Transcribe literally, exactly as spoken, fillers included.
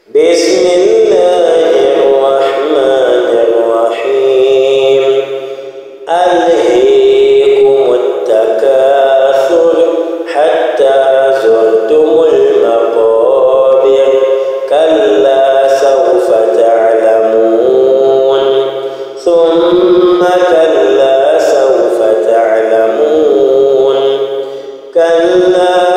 بسم الله الرحمن الرحيم ألهيكم التكاثر حتى زرتم المقابر كلا سوف تعلمون ثم كلا سوف تعلمون كلا